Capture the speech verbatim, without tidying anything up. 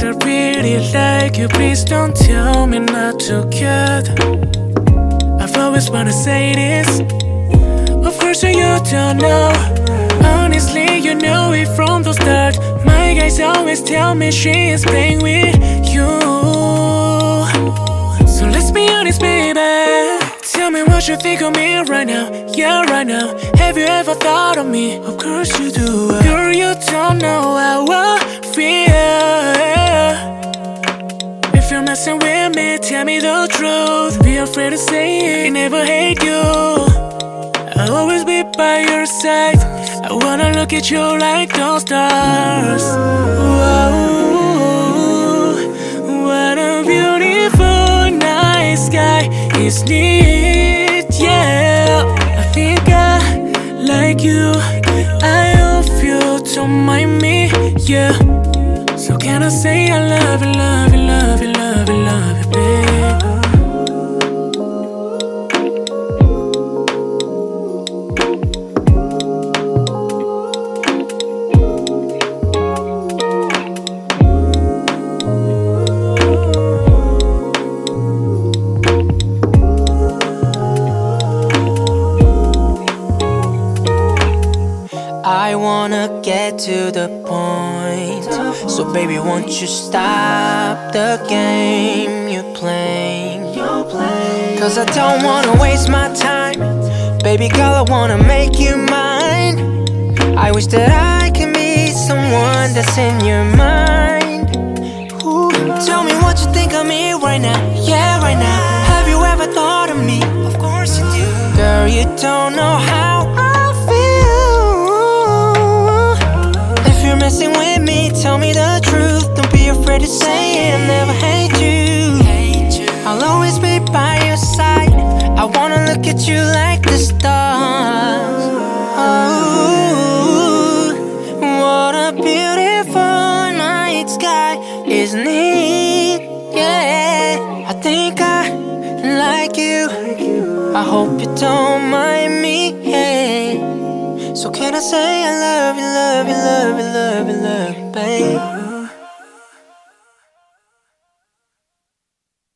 I really like you, please don't tell me not to get. I've always wanna say this, of course you don't know. Honestly, you know it from the start. My guys always tell me she is playing with you. So let's be honest, baby. Tell me what you think of me right now. Yeah, right now. Have you ever thought of me? Of course you do. Girl, you don't know how I feel. If you're messing with me, tell me the truth. Be afraid to say it, never hate you. I'll always be by your side. I wanna look at you like those stars. Whoa, what a beautiful night sky. Isn't it? Yeah, I think I like you. I hope you don't mind me. Yeah, so can I say I love you, love you, love you, love you, love you, babe. I wanna get to the point. So baby, won't you stop the game you're playing? Cause I don't wanna waste my time. Baby girl, I wanna make you mine. I wish that I can be someone that's in your mind. Ooh. Tell me what you think of me right now. Yeah, right now. Have you ever thought of me? Of course you do. Girl, you don't know how I messing with me, tell me the truth. Don't be afraid to say it, I'll never hate you. I'll always be by your side. I wanna look at you like the stars. Oh, what a beautiful night sky, isn't it? Yeah, I think I like you. I hope you don't mind me, yeah. So can I say I love you, love you, love you, love you, love you, babe?